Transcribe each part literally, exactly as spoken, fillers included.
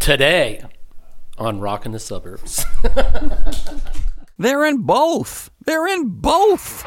Today on Rockin' the Suburbs. They're in both. They're in both.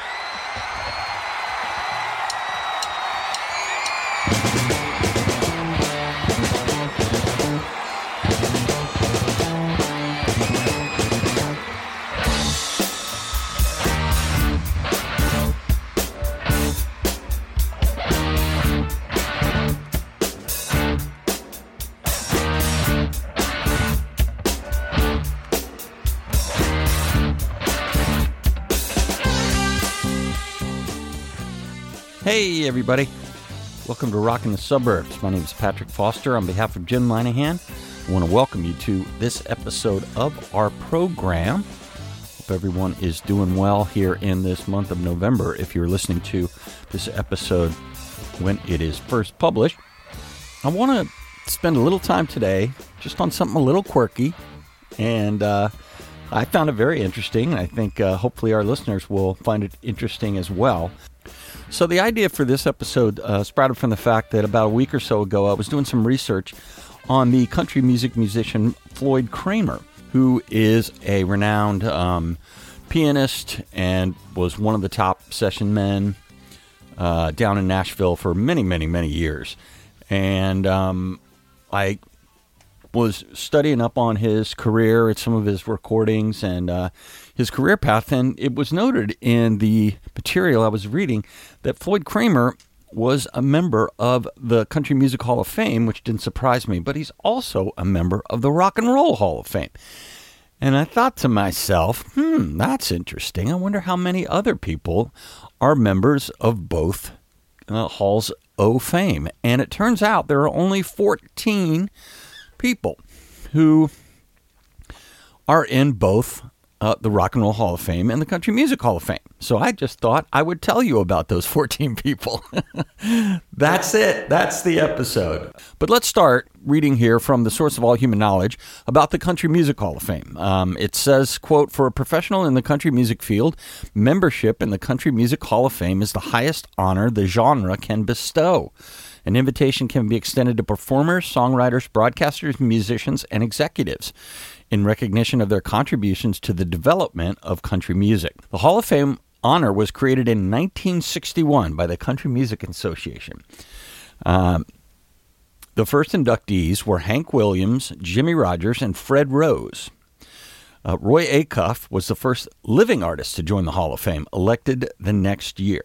Hey, everybody. Welcome to Rockin' the Suburbs. My name is Patrick Foster. On behalf of Jim Linehan, I want to welcome you to this episode of our program. Hope everyone is doing well here in this month of November. If you're listening to this episode when it is first published, I want to spend a little time today just on something a little quirky, and uh, I found it very interesting. I think uh, hopefully our listeners will find it interesting as well. So the idea for this episode uh, sprouted from the fact that about a week or so ago I was doing some research on the country music musician Floyd Cramer, who is a renowned um, pianist and was one of the top session men uh, down in Nashville for many, many, many years. And um, I was studying up on his career and some of his recordings and uh, his career path, and it was noted in the material I was reading that Floyd Cramer was a member of the Country Music Hall of Fame, which didn't surprise me, but he's also a member of the Rock and Roll Hall of Fame. And I thought to myself, hmm, that's interesting. I wonder how many other people are members of both uh, Halls of Fame. And it turns out there are only fourteen people who are in both uh, the Rock and Roll Hall of Fame and the Country Music Hall of Fame. So I just thought I would tell you about those fourteen people. That's it. That's the episode. But let's start reading here from the source of all human knowledge about the Country Music Hall of Fame. Um, it says, quote, "For a professional in the country music field, membership in the Country Music Hall of Fame is the highest honor the genre can bestow. An invitation can be extended to performers, songwriters, broadcasters, musicians, and executives in recognition of their contributions to the development of country music. The Hall of Fame honor was created in nineteen sixty-one by the Country Music Association. Um, the first inductees were Hank Williams, Jimmie Rodgers, and Fred Rose. Uh, Roy Acuff was the first living artist to join the Hall of Fame, elected the next year.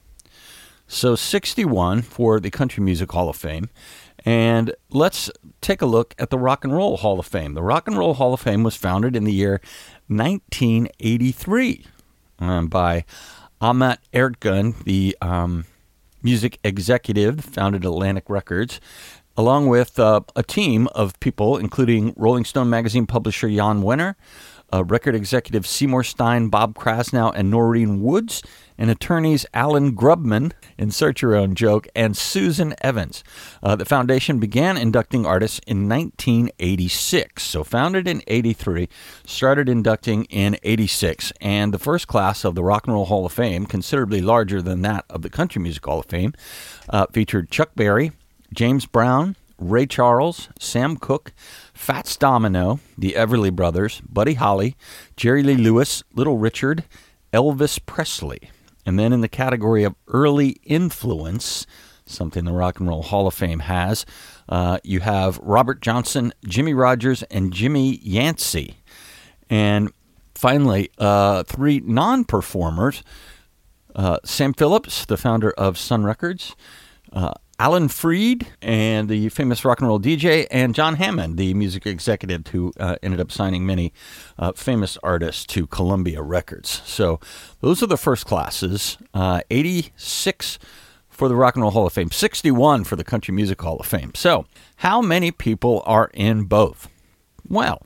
So sixty-one for the Country Music Hall of Fame. And let's take a look at the Rock and Roll Hall of Fame. The Rock and Roll Hall of Fame was founded in the year nineteen eighty-three um, by Ahmet Ertegun, the um, music executive, founded Atlantic Records, along with uh, a team of people, including Rolling Stone magazine publisher Jan Wenner, uh, record executive Seymour Stein, Bob Krasnow, and Noreen Woods, and attorneys Alan Grubman, insert your own joke, and Susan Evans. Uh, the foundation began inducting artists in nineteen eighty-six. So founded in eighty-three, started inducting in eighty-six. And the first class of the Rock and Roll Hall of Fame, considerably larger than that of the Country Music Hall of Fame, uh, featured Chuck Berry, James Brown, Ray Charles, Sam Cooke, Fats Domino, the Everly Brothers, Buddy Holly, Jerry Lee Lewis, Little Richard, Elvis Presley. And then in the category of early influence, something the Rock and Roll Hall of Fame has, uh, you have Robert Johnson, Jimmie Rodgers, and Jimmy Yancey. And finally, uh, three non-performers, uh, Sam Phillips, the founder of Sun Records, uh, Alan Freed, and the famous rock and roll D J, and John Hammond, the music executive who uh, ended up signing many uh, famous artists to Columbia Records. So those are the first classes. Uh, eighty-six for the Rock and Roll Hall of Fame, sixty-one for the Country Music Hall of Fame. So how many people are in both? Well,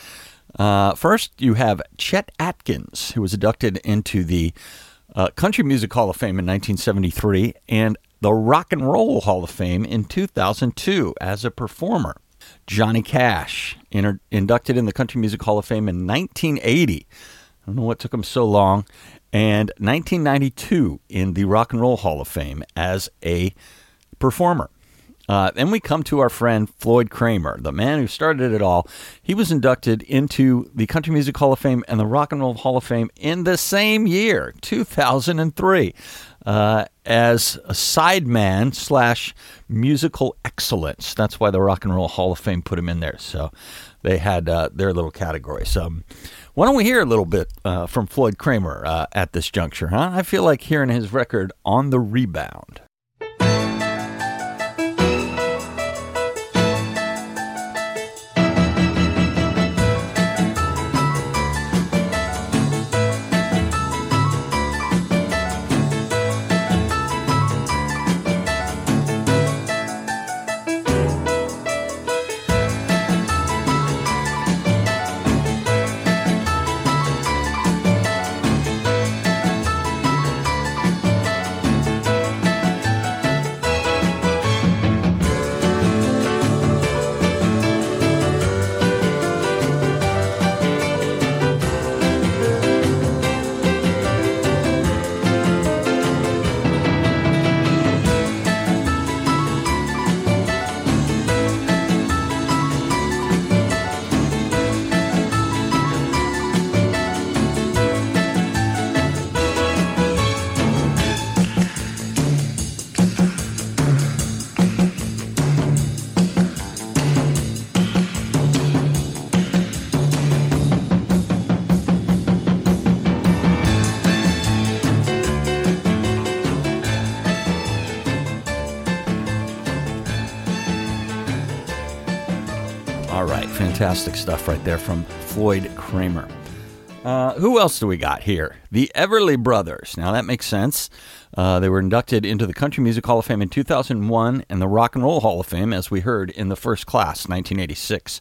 uh, first you have Chet Atkins, who was inducted into the uh, Country Music Hall of Fame in nineteen seventy-three, and the Rock and Roll Hall of Fame in two thousand two as a performer. Johnny Cash, inter- inducted in the Country Music Hall of Fame in nineteen eighty. I don't know what took him so long. And nineteen ninety-two in the Rock and Roll Hall of Fame as a performer. Uh, then we come to our friend Floyd Kramer, the man who started it all. He was inducted into the Country Music Hall of Fame and the Rock and Roll Hall of Fame in the same year, two thousand three, uh, as a sideman slash musical excellence. That's why the Rock and Roll Hall of Fame put him in there. So they had uh, their little categories. Um, why don't we hear a little bit uh, from Floyd Kramer uh, at this juncture, huh? I feel like hearing his record, On the Rebound. Fantastic stuff right there from Floyd Kramer. Uh, who else do we got here? The Everly Brothers. Now that makes sense. Uh, they were inducted into the Country Music Hall of Fame in two thousand one and the Rock and Roll Hall of Fame, as we heard, in the first class, nineteen eighty-six.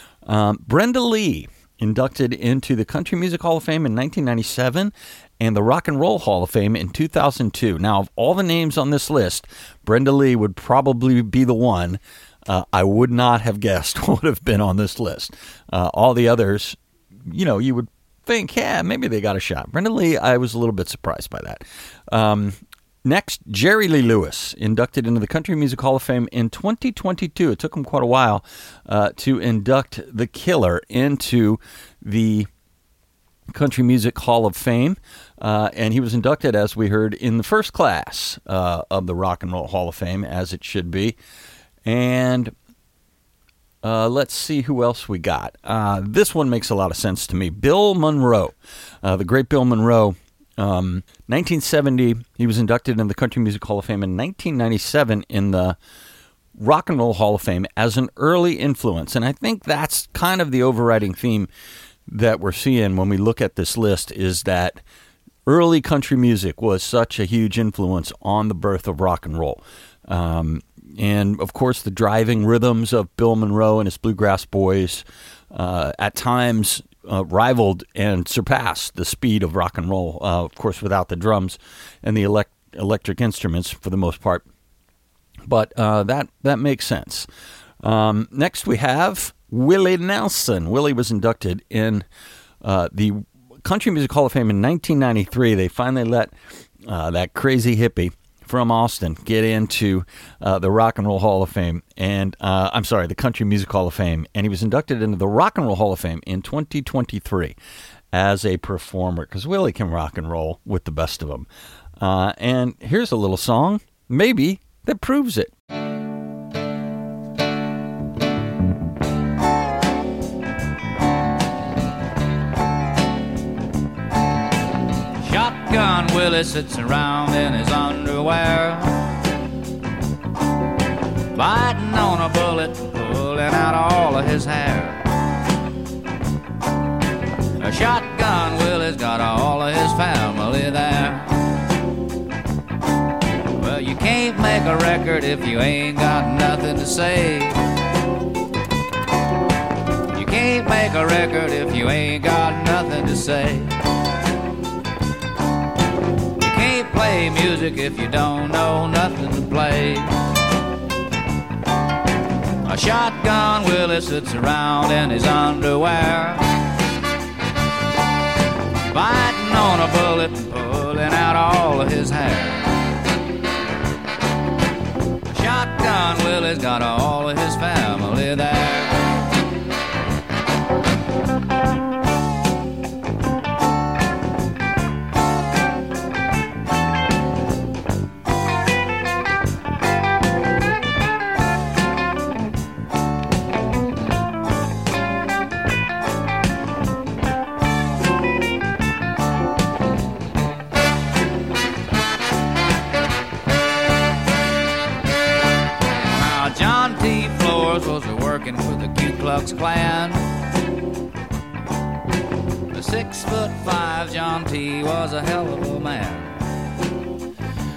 Um, Brenda Lee, inducted into the Country Music Hall of Fame in nineteen ninety-seven and the Rock and Roll Hall of Fame in two thousand two. Now, of all the names on this list, Brenda Lee would probably be the one Uh, I would not have guessed would have been on this list. Uh, all the others, you know, you would think, yeah, maybe they got a shot. Brenda Lee, I was a little bit surprised by that. Um, next, Jerry Lee Lewis, inducted into the Country Music Hall of Fame in twenty twenty-two. It took him quite a while uh, to induct the Killer into the Country Music Hall of Fame, uh, and he was inducted, as we heard, in the first class uh, of the Rock and Roll Hall of Fame, as it should be. And uh, let's see who else we got. Uh, this one makes a lot of sense to me. Bill Monroe, uh, the great Bill Monroe. Um, nineteen seventy, he was inducted in the Country Music Hall of Fame. In nineteen ninety-seven, in the Rock and Roll Hall of Fame as an early influence. And I think that's kind of the overriding theme that we're seeing when we look at this list, is that early country music was such a huge influence on the birth of rock and roll. Um, And, of course, the driving rhythms of Bill Monroe and his Bluegrass Boys uh, at times uh, rivaled and surpassed the speed of rock and roll, uh, of course, without the drums and the elect- electric instruments for the most part. But uh, that, that makes sense. Um, next, we have Willie Nelson. Willie was inducted in uh, the Country Music Hall of Fame in nineteen ninety-three. They finally let uh, that crazy hippie from Austin get into uh, the Rock and Roll Hall of Fame, and uh, I'm sorry, the Country Music Hall of Fame, and he was inducted into the Rock and Roll Hall of Fame in twenty twenty-three as a performer, because Willie can rock and roll with the best of them. Uh, and here's a little song, maybe, that proves it. Shotgun Willie sits around in his underwear, biting on a bullet, pulling out all of his hair. A Shotgun Willie's got all of his family there. Well, you can't make a record if you ain't got nothing to say. You can't make a record if you ain't got nothing to say. Play music if you don't know nothing to play. A Shotgun Willie sits around in his underwear, biting on a bullet and pulling out all of his hair. A Shotgun Willie he's got all of his family there. For the Ku Klux Klan. The six foot five John T was a hell of a man.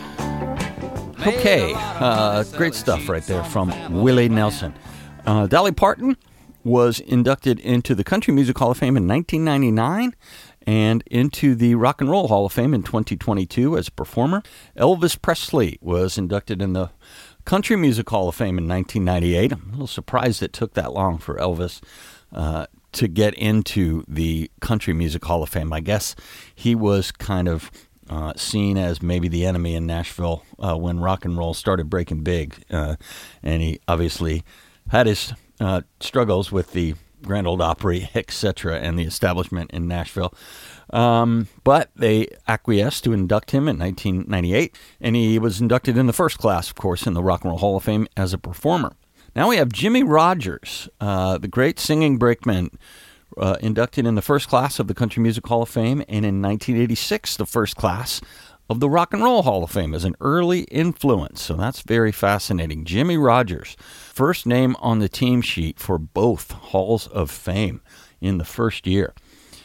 Okay, uh, great stuff right there from Willie Nelson. Uh, Dolly Parton was inducted into the Country Music Hall of Fame in nineteen ninety-nine and into the Rock and Roll Hall of Fame in twenty twenty-two as a performer. Elvis Presley was inducted in the Country Music Hall of Fame in nineteen ninety-eight. I'm a little surprised it took that long for Elvis uh, to get into the Country Music Hall of Fame. I guess he was kind of uh, seen as maybe the enemy in Nashville uh, when rock and roll started breaking big. Uh, and he obviously had his uh, struggles with the Grand Ole Opry, et cetera, and the establishment in Nashville. Um, but they acquiesced to induct him in nineteen ninety-eight, and he was inducted in the first class, of course, in the Rock and Roll Hall of Fame as a performer. Now we have Jimmie Rodgers, uh, the great singing brakeman, uh, inducted in the first class of the Country Music Hall of Fame, and in nineteen eighty-six, the first class of the Rock and Roll Hall of Fame as an early influence. So that's very fascinating. Jimmie Rodgers, first name on the team sheet for both Halls of Fame in the first year.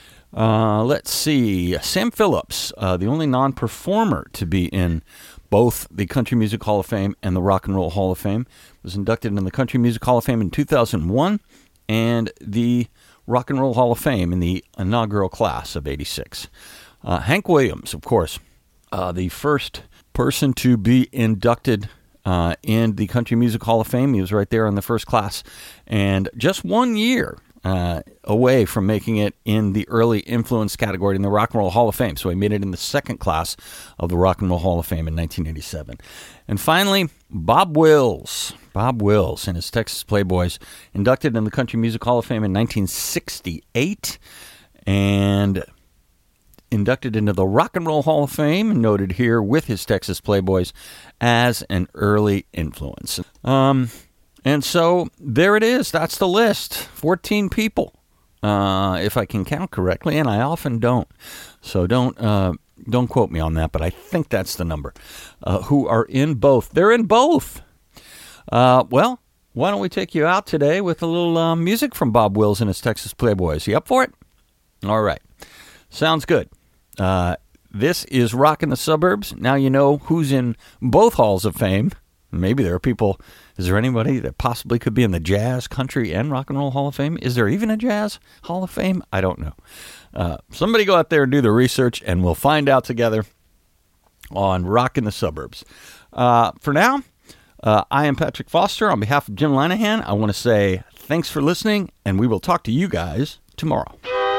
Uh, let's see. Sam Phillips, uh, the only non-performer to be in both the Country Music Hall of Fame and the Rock and Roll Hall of Fame, was inducted in the Country Music Hall of Fame in two thousand one and the Rock and Roll Hall of Fame in the inaugural class of eighty-six. Uh, Hank Williams, of course, uh, the first person to be inducted uh, in the Country Music Hall of Fame. He was right there in the first class, and just one year Uh, away from making it in the early influence category in the Rock and Roll Hall of Fame. So he made it in the second class of the Rock and Roll Hall of Fame in nineteen eighty-seven. And finally, Bob Wills. Bob Wills and his Texas Playboys, inducted in the Country Music Hall of Fame in nineteen sixty-eight and inducted into the Rock and Roll Hall of Fame, noted here with his Texas Playboys as an early influence. Um... And so there it is. That's the list. fourteen people, uh, if I can count correctly, and I often don't. So don't uh, don't quote me on that, but I think that's the number, uh, who are in both. They're in both. Uh, well, why don't we take you out today with a little uh, music from Bob Wills and his Texas Playboys. You up for it? All right. Sounds good. Uh, this is Rockin' the Suburbs. Now you know who's in both Halls of Fame. Maybe there are people, is there anybody that possibly could be in the Jazz, Country, and Rock and Roll Hall of Fame? Is there even a Jazz Hall of Fame? I don't know. Uh, somebody go out there and do the research, and we'll find out together on Rockin' the Suburbs. Uh, for now, uh, I am Patrick Foster. On behalf of Jim Linehan, I want to say thanks for listening, and we will talk to you guys tomorrow.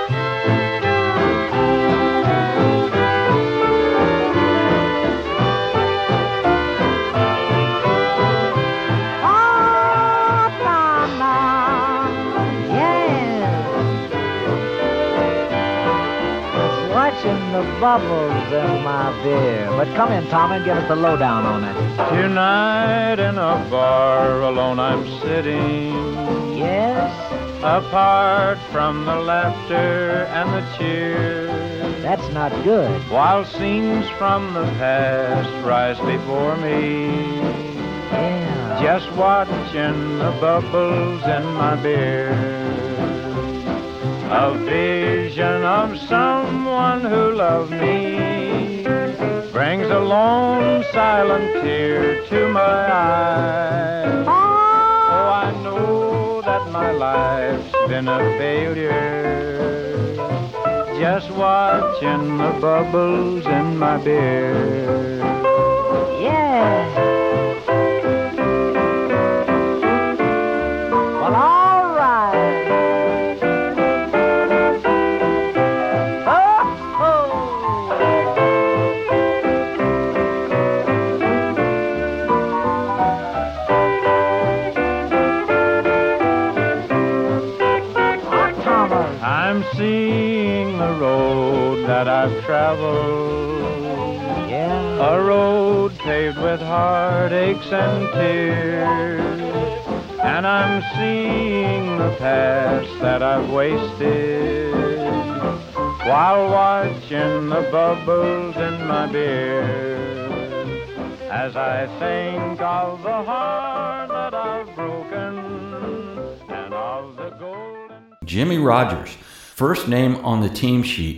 The bubbles in my beer. But come in, Tom, and give us the lowdown on it. Tonight in a bar alone I'm sitting. Yes? Apart from the laughter and the cheers. That's not good. While scenes from the past rise before me. Yeah. Just watching the bubbles in my beer. A vision of someone who loved me brings a lone silent tear to my eye. Oh, I know that my life's been a failure, just watching the bubbles in my beer. Yeah. Well, all right. I'm seeing the road that I've traveled, Yeah. a road paved with heartaches and tears. And I'm seeing the past that I've wasted while watching the bubbles in my beer. As I think of the heart that I've broken and of the golden... Jimmie Rodgers, first name on the team sheet